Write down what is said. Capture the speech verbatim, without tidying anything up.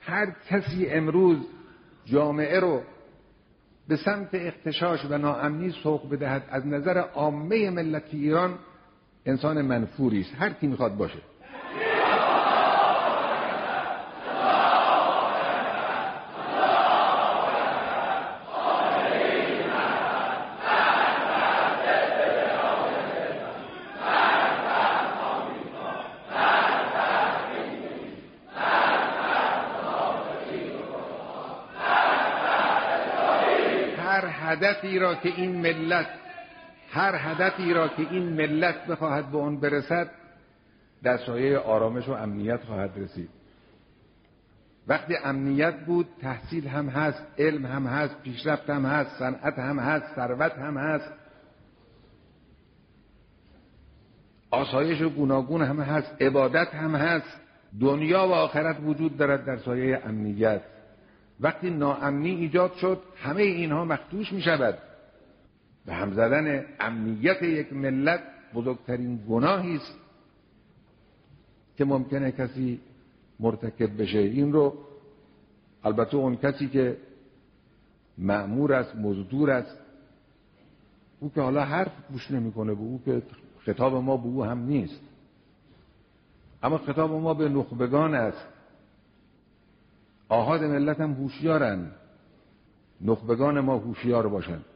هر کسی امروز جامعه رو به سمت اغتشاش و ناامنی سوق بدهد از نظر عامه ملت ایران انسان منفوری است، هر کی میخواد باشه. هدفی را که این ملت هر هدفی را که این ملت بخواهد به آن برسد در سایه آرامش و امنیت خواهد رسید. وقتی امنیت بود تحصیل هم هست، علم هم هست، پیشرفت هم هست، صنعت هم هست، ثروت هم هست، آسایش گوناگون هم هست، عبادت هم هست. دنیا و آخرت وجود دارد در سایه امنیت. وقتی ناامنی ایجاد شد همه اینها مخدوش می شود. به هم زدن امنیت یک ملت بزرگترین گناهی است که ممکنه کسی مرتکب بشه. این رو البته اون کسی که مأمور است، مزدور است، او که حالا حرف گوش نمیکنه، به او که خطاب ما به او هم نیست، اما خطاب ما به نخبگان است. آحاد ملت هم هوشیارن، نخبگان ما هوشیار باشند.